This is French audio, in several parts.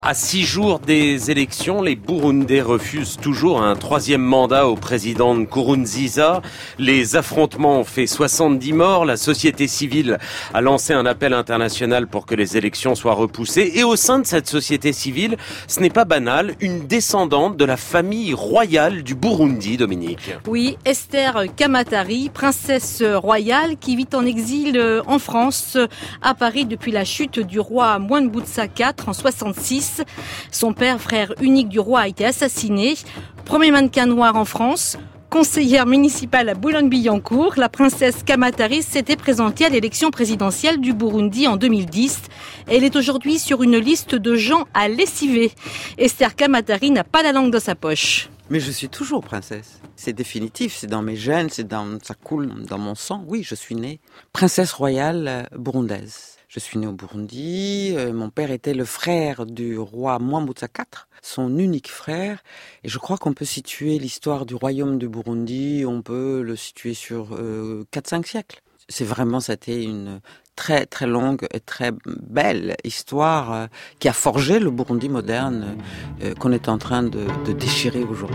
À 6 jours des élections, les Burundais refusent toujours un troisième mandat au président Nkurunziza. Les affrontements ont fait 70 morts. La société civile a lancé un appel international pour que les élections soient repoussées. Et au sein de cette société civile, ce n'est pas banal, une descendante de la famille royale du Burundi, Dominique. Oui, Esther Kamatari, princesse royale qui vit en exil en France, à Paris depuis la chute du roi Mwambutsa IV en 66. Son père, frère unique du roi, a été assassiné. Premier mannequin noir en France. Conseillère municipale à Boulogne-Billancourt, la princesse Kamatari s'était présentée à l'élection présidentielle du Burundi en 2010. Elle est aujourd'hui sur une liste de gens à lessiver. Esther Kamatari n'a pas la langue dans sa poche. Mais je suis toujours princesse. C'est définitif, c'est dans mes gènes, ça coule dans mon sang. Oui, je suis née princesse royale burundaise. Je suis née au Burundi, mon père était le frère du roi Mwambutsa IV, son unique frère. Et je crois qu'on peut situer l'histoire du royaume du Burundi, on peut le situer sur 4-5 siècles. C'était une très très longue et très belle histoire qui a forgé le Burundi moderne qu'on est en train de déchirer aujourd'hui.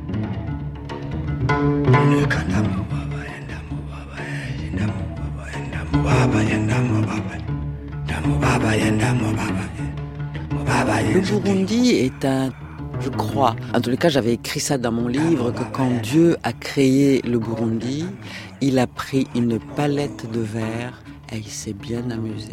Le Burundi est je crois, en tous les cas j'avais écrit ça dans mon livre, que quand Dieu a créé le Burundi, il a pris une palette de verre et il s'est bien amusé.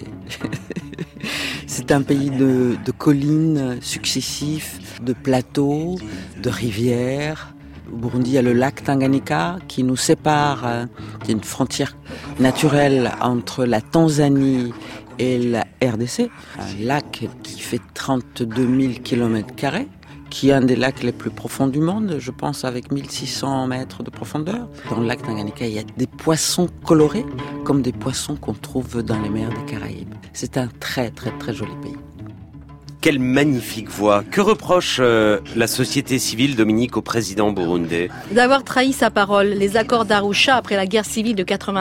C'est un pays de collines successifs, de plateaux, de rivières. Au Burundi, il y a le lac Tanganyika qui nous sépare, qui est une frontière naturelle entre la Tanzanie et la RDC. Un lac qui fait 32 000 km², qui est un des lacs les plus profonds du monde, je pense, avec 1600 mètres de profondeur. Dans le lac Tanganyika, il y a des poissons colorés, comme des poissons qu'on trouve dans les mers des Caraïbes. C'est un très très très joli pays. Quelle magnifique voix. Que reproche la société civile, Dominique, au président burundais ? D'avoir trahi sa parole. Les accords d'Arusha après la guerre civile de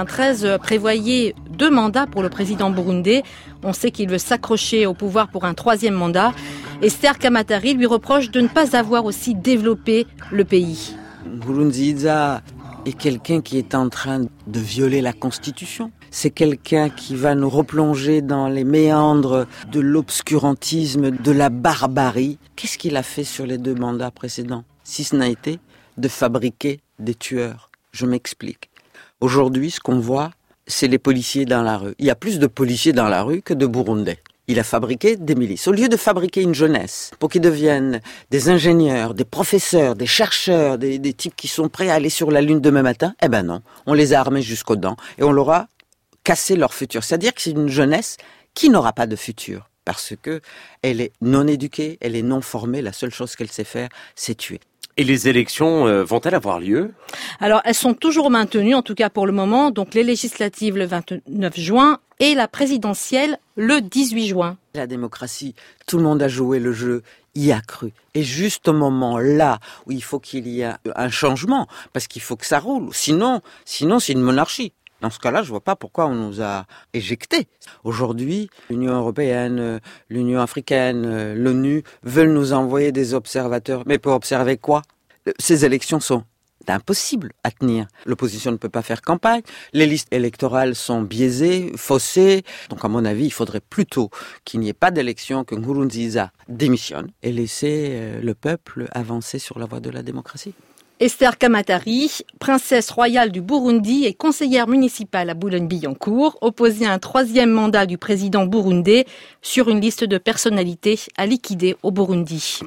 93 prévoyaient 2 mandats pour le président burundais. On sait qu'il veut s'accrocher au pouvoir pour un 3e mandat. Esther Kamatari lui reproche de ne pas avoir aussi développé le pays. Nkurunziza est quelqu'un qui est en train de violer la Constitution. C'est quelqu'un qui va nous replonger dans les méandres de l'obscurantisme, de la barbarie. Qu'est-ce qu'il a fait sur les 2 mandats précédents ? Si ce n'a été de fabriquer des tueurs. Je m'explique. Aujourd'hui, ce qu'on voit, c'est les policiers dans la rue. Il y a plus de policiers dans la rue que de Burundais. Il a fabriqué des milices. Au lieu de fabriquer une jeunesse pour qu'ils deviennent des ingénieurs, des professeurs, des chercheurs, des types qui sont prêts à aller sur la Lune demain matin, eh ben non. On les a armés jusqu'aux dents et on leur a cassé leur futur. C'est-à-dire que c'est une jeunesse qui n'aura pas de futur parce que elle est non éduquée, elle est non formée. La seule chose qu'elle sait faire, c'est tuer. Et les élections vont-elles avoir lieu ? Alors, elles sont toujours maintenues, en tout cas pour le moment. Donc, les législatives le 29 juin et la présidentielle le 18 juin. La démocratie, tout le monde a joué le jeu, y a cru. Et juste au moment là où il faut qu'il y ait un changement, parce qu'il faut que ça roule. Sinon c'est une monarchie. Dans ce cas-là, je vois pas pourquoi on nous a éjectés. Aujourd'hui, l'Union européenne, l'Union africaine, l'ONU veulent nous envoyer des observateurs. Mais pour observer quoi ? Ces élections sont impossibles à tenir. L'opposition ne peut pas faire campagne. Les listes électorales sont biaisées, faussées. Donc, à mon avis, il faudrait plutôt qu'il n'y ait pas d'élection, que Nkurunziza démissionne et laisser le peuple avancer sur la voie de la démocratie. Esther Kamatari, princesse royale du Burundi et conseillère municipale à Boulogne-Billancourt, opposée à un 3e mandat du président burundais sur une liste de personnalités à liquider au Burundi.